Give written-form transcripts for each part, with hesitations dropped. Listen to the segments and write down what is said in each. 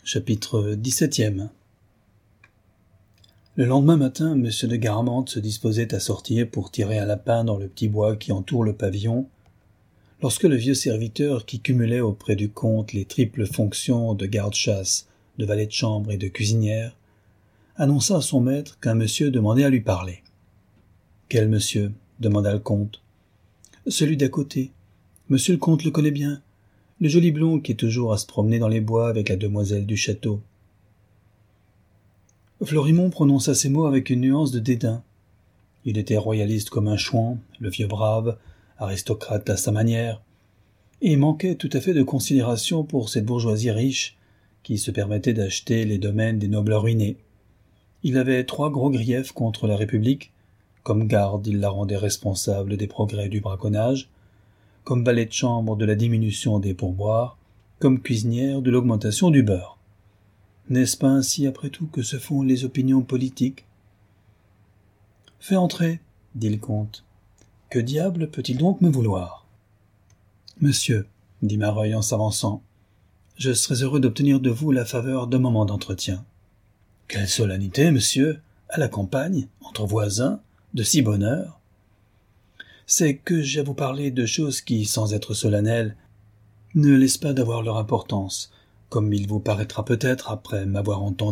Chapitre 17. Le lendemain matin, M. de Guermantes se disposait à sortir pour tirer un lapin dans le petit bois qui entoure le pavillon, lorsque le vieux serviteur, qui cumulait auprès du comte les triples fonctions de garde-chasse, de valet de chambre et de cuisinière, annonça à son maître qu'un monsieur demandait à lui parler. « Quel monsieur ?» demanda le comte. « Celui d'à côté. Monsieur le comte le connaît bien. Le joli blond qui est toujours à se promener dans les bois avec la demoiselle du château. » Florimond prononça ces mots avec une nuance de dédain. Il était royaliste comme un chouan, le vieux brave, aristocrate à sa manière, et manquait tout à fait de considération pour cette bourgeoisie riche qui se permettait d'acheter les domaines des nobles ruinés. Il avait 3 gros griefs contre la République. Comme garde, il la rendait responsable des progrès du braconnage, comme valet de chambre de la diminution des pourboires, comme cuisinière de l'augmentation du beurre. N'est-ce pas ainsi, après tout, que se font les opinions politiques ? « Fais entrer, » dit le comte. « Que diable peut-il donc me vouloir ?»« Monsieur, » dit Mareuil en s'avançant, « je serais heureux d'obtenir de vous la faveur d'un moment d'entretien. »« Quelle solennité, monsieur, à la campagne, entre voisins, de si bonne heure !»« C'est que j'ai à vous parler de choses qui, sans être solennelles, ne laissent pas d'avoir leur importance, comme il vous paraîtra peut-être après m'avoir entendu. »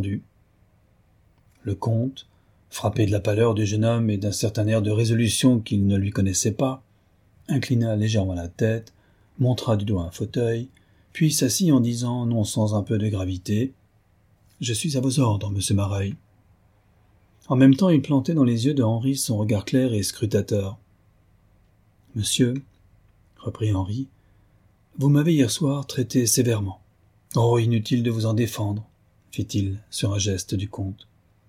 Le comte, frappé de la pâleur du jeune homme et d'un certain air de résolution qu'il ne lui connaissait pas, inclina légèrement la tête, montra du doigt un fauteuil, puis s'assit en disant, non sans un peu de gravité, « Je suis à vos ordres, monsieur Mareuil. » En même temps, il plantait dans les yeux de Henri son regard clair et scrutateur. « Monsieur, » reprit Henri, « vous m'avez hier soir traité sévèrement. »« Oh, inutile de vous en défendre, » fit-il sur un geste du comte.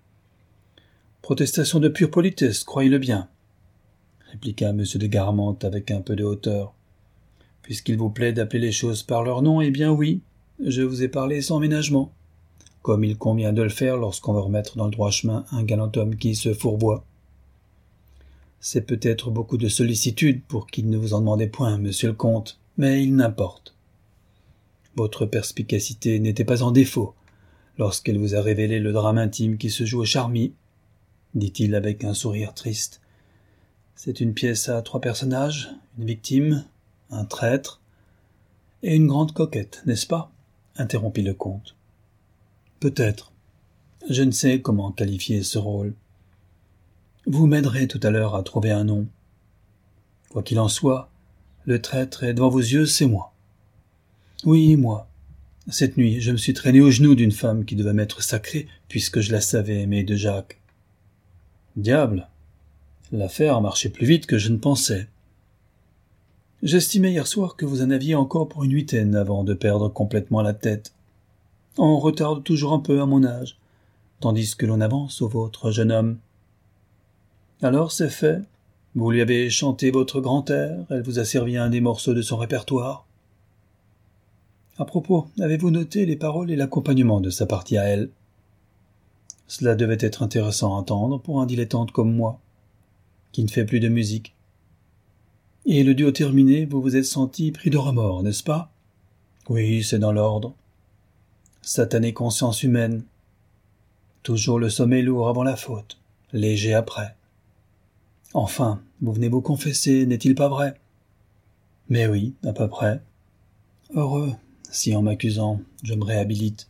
« Protestation de pure politesse, croyez-le bien, » répliqua M. de Guermantes avec un peu de hauteur. « Puisqu'il vous plaît d'appeler les choses par leur nom, eh bien oui, je vous ai parlé sans ménagement, comme il convient de le faire lorsqu'on veut remettre dans le droit chemin un galant homme qui se fourvoie. C'est peut-être beaucoup de sollicitude pour qu'il ne vous en demandait point, monsieur le comte, mais il n'importe. Votre perspicacité n'était pas en défaut lorsqu'elle vous a révélé le drame intime qui se joue au Charmilles, dit-il avec un sourire triste. C'est une pièce à 3 personnages, une victime, un traître et une grande coquette, n'est-ce pas ? Interrompit le comte. Peut-être. Je ne sais comment qualifier ce rôle. Vous m'aiderez tout à l'heure à trouver un nom. Quoi qu'il en soit, le traître est devant vos yeux, c'est moi. Oui, moi. Cette nuit, je me suis traîné aux genoux d'une femme qui devait m'être sacrée, puisque je la savais aimée de Jacques. Diable! L'affaire marchait plus vite que je ne pensais. J'estimais hier soir que vous en aviez encore pour une 8aine avant de perdre complètement la tête. On retarde toujours un peu à mon âge, tandis que l'on avance au vôtre, jeune homme. Alors c'est fait. Vous lui avez chanté votre grand air, elle vous a servi un des morceaux de son répertoire. À propos, avez-vous noté les paroles et l'accompagnement de sa partie à elle ? Cela devait être intéressant à entendre pour un dilettante comme moi, qui ne fait plus de musique. Et le duo terminé, vous vous êtes senti pris de remords, n'est-ce pas ? Oui, c'est dans l'ordre. Satanée conscience humaine. Toujours le sommeil lourd avant la faute, léger après. Enfin, vous venez vous confesser, n'est-il pas vrai ? Mais oui, à peu près. Heureux, si en m'accusant, je me réhabilite.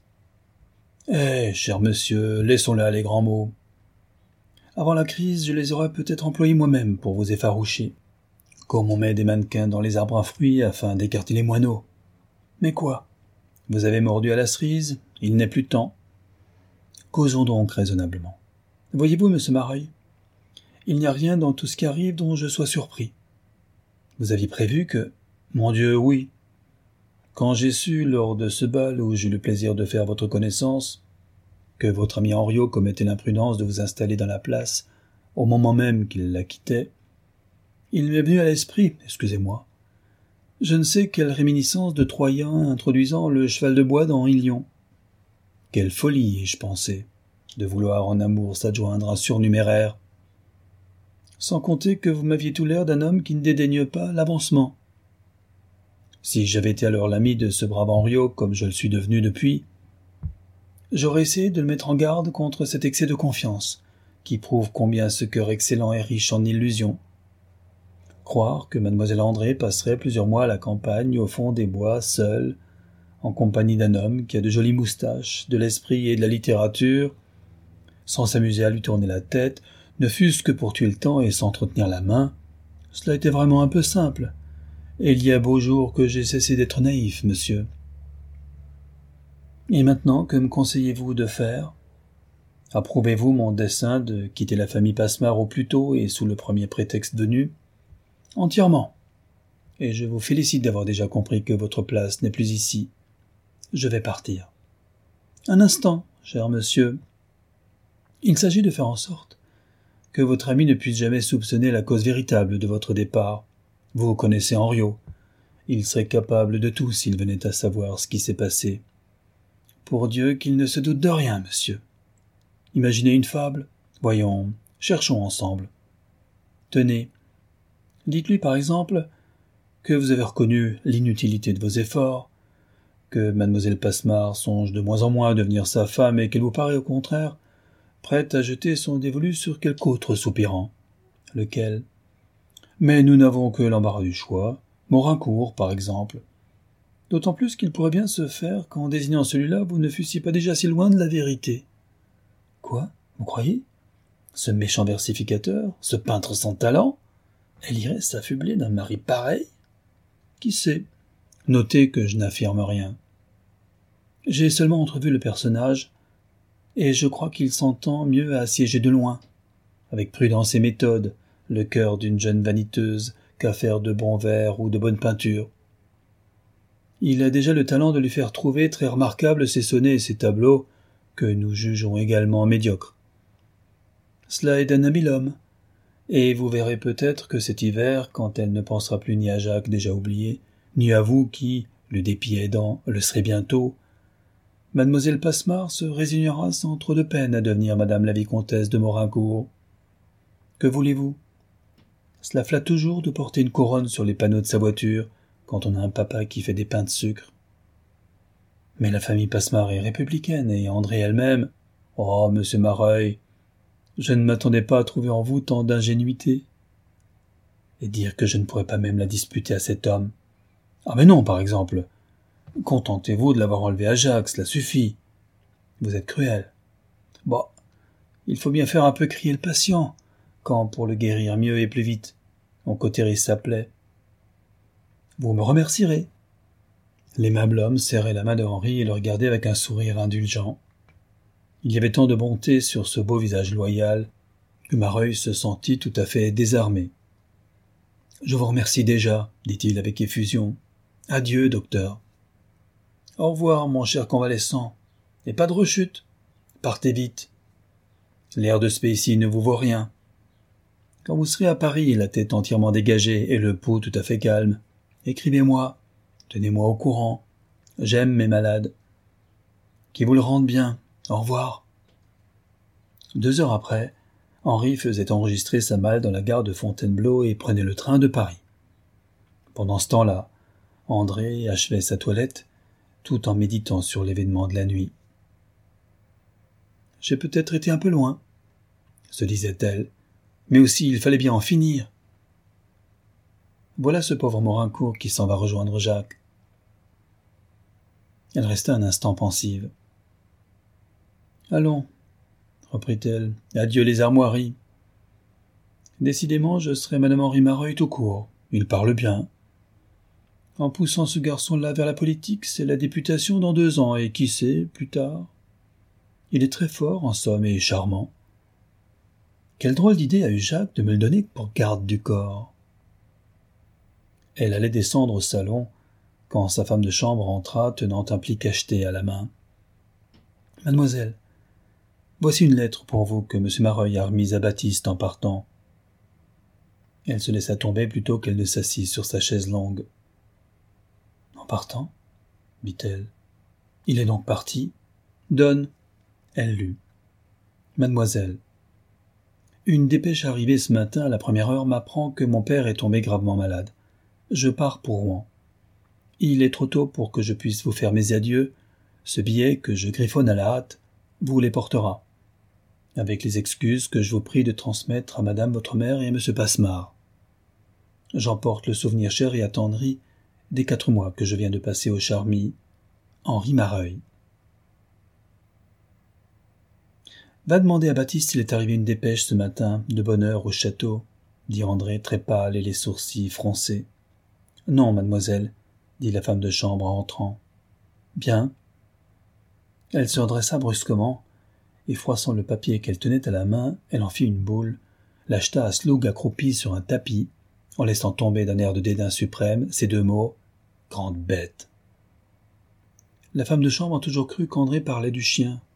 Eh, cher monsieur, laissons là les grands mots. Avant la crise, je les aurais peut-être employés moi-même pour vous effaroucher, comme on met des mannequins dans les arbres à fruits afin d'écarter les moineaux. Mais quoi ? Vous avez mordu à la cerise, il n'est plus temps. Causons donc raisonnablement. Voyez-vous, monsieur Mareuil, il n'y a rien dans tout ce qui arrive dont je sois surpris. Vous aviez prévu que... Mon Dieu, oui. Quand j'ai su, lors de ce bal où j'eus le plaisir de faire votre connaissance, que votre ami Henriot commettait l'imprudence de vous installer dans la place au moment même qu'il la quittait, il m'est venu à l'esprit, excusez-moi, je ne sais quelle réminiscence de Troyen introduisant le cheval de bois dans Ilion. Quelle folie, ai-je pensé, de vouloir en amour s'adjoindre un surnuméraire. Sans compter que vous m'aviez tout l'air d'un homme qui ne dédaigne pas l'avancement. Si j'avais été alors l'ami de ce brave Henriot comme je le suis devenu depuis, J'aurais essayé de le mettre en garde contre cet excès de confiance, qui prouve combien ce cœur excellent est riche en illusions. Croire que mademoiselle André passerait plusieurs mois à la campagne, au fond des bois, seule, en compagnie d'un homme qui a de jolies moustaches, de l'esprit et de la littérature, sans s'amuser à lui tourner la tête, ne fût-ce que pour tuer le temps et s'entretenir la main, cela était vraiment un peu simple. Et il y a beau jour que j'ai cessé d'être naïf, monsieur. Et maintenant, que me conseillez-vous de faire? Approuvez-vous mon dessein de quitter la famille Passemard au plus tôt et sous le premier prétexte venu? Entièrement. Et je vous félicite d'avoir déjà compris que votre place n'est plus ici. Je vais partir. Un instant, cher monsieur. Il s'agit de faire en sorte que votre ami ne puisse jamais soupçonner la cause véritable de votre départ. Vous connaissez Henriot. Il serait capable de tout s'il venait à savoir ce qui s'est passé. Pour Dieu qu'il ne se doute de rien, monsieur. Imaginez une fable. Voyons, cherchons ensemble. Tenez, dites-lui par exemple que vous avez reconnu l'inutilité de vos efforts, que mademoiselle Passemard songe de moins en moins à devenir sa femme et qu'elle vous paraît au contraire prête à jeter son dévolu sur quelque autre soupirant. Lequel? Mais nous n'avons que l'embarras du choix. Morincourt, par exemple. D'autant plus qu'il pourrait bien se faire qu'en désignant celui-là, vous ne fussiez pas déjà si loin de la vérité. Quoi? Vous croyez? Ce méchant versificateur, ce peintre sans talent, elle irait s'affubler d'un mari pareil? Qui sait? Notez que je n'affirme rien. J'ai seulement entrevu le personnage, et je crois qu'il s'entend mieux à assiéger de loin, avec prudence et méthode, le cœur d'une jeune vaniteuse qu'à faire de bons vers ou de bonnes peintures. Il a déjà le talent de lui faire trouver très remarquables ses sonnets et ses tableaux, que nous jugeons également médiocres. Cela est d'un habile homme, et vous verrez peut-être que cet hiver, quand elle ne pensera plus ni à Jacques déjà oublié, ni à vous qui, le dépit aidant, le serez bientôt, mademoiselle Passemard se résignera sans trop de peine à devenir madame la vicomtesse de Morincourt. Que voulez-vous? Cela flatte toujours de porter une couronne sur les panneaux de sa voiture, quand on a un papa qui fait des pains de sucre. Mais la famille Passemard est républicaine, et André elle-même... Oh, monsieur Mareuil, je ne m'attendais pas à trouver en vous tant d'ingénuité. Et dire que je ne pourrais pas même la disputer à cet homme. Ah mais non, par exemple. Contentez-vous de l'avoir enlevé à Jacques, cela suffit. Vous êtes cruel. Bon, il faut bien faire un peu crier le patient, quand pour le guérir mieux et plus vite, on cautérise sa plaie. Vous me remercierez. L'aimable homme serrait la main de Henri et le regardait avec un sourire indulgent. Il y avait tant de bonté sur ce beau visage loyal que Mareuil se sentit tout à fait désarmé. « Je vous remercie déjà, dit-il avec effusion. Adieu, docteur. Au revoir, mon cher convalescent. Et pas de rechute. Partez vite. L'air de Spécie ne vous vaut rien. Quand vous serez à Paris, la tête entièrement dégagée et le pouls tout à fait calme, écrivez-moi, tenez-moi au courant. J'aime mes malades. Qui vous le rendent bien. Au revoir. » 2 heures après, Henri faisait enregistrer sa malle dans la gare de Fontainebleau et prenait le train de Paris. Pendant ce temps-là, André achevait sa toilette, tout en méditant sur l'événement de la nuit. « J'ai peut-être été un peu loin, » se disait-elle, « mais aussi il fallait bien en finir. Voilà ce pauvre Morincourt qui s'en va rejoindre Jacques. » Elle resta un instant pensive. « Allons, » reprit-elle, « adieu les armoiries. Décidément, je serai madame Henri Mareuil tout court. Il parle bien. En poussant ce garçon-là vers la politique, c'est la députation dans 2 ans, et qui sait, plus tard. Il est très fort, en somme, et charmant. Quelle drôle d'idée a eu Jacques de me le donner pour garde du corps. » Elle allait descendre au salon, quand sa femme de chambre entra tenant un pli cacheté à la main. « Mademoiselle, voici une lettre pour vous que M. Mareuil a remise à Baptiste en partant. » Elle se laissa tomber plutôt qu'elle ne s'assit sur sa chaise longue. « En partant ?» dit-elle. « Il est donc parti ? Donne. » Elle lut. « Mademoiselle, une dépêche arrivée ce matin à la première heure m'apprend que mon père est tombé gravement malade. Je pars pour Rouen. Il est trop tôt pour que je puisse vous faire mes adieux. Ce billet que je griffonne à la hâte vous les portera, avec les excuses que je vous prie de transmettre à madame votre mère et à monsieur Passemard. J'emporte le souvenir cher et attendri des 4 mois que je viens de passer au Charmilles, Henri Mareuil. Va demander à Baptiste s'il est arrivé une dépêche ce matin, de bonne heure, au château, dit André, très pâle et les sourcils froncés. Non, mademoiselle, dit la femme de chambre en entrant. Bien. Elle se redressa brusquement, et froissant le papier qu'elle tenait à la main, elle en fit une boule, l'acheta à Sloug accroupi sur un tapis, en laissant tomber d'un air de dédain suprême ces 2 mots « grande bête ». La femme de chambre a toujours cru qu'André parlait du chien,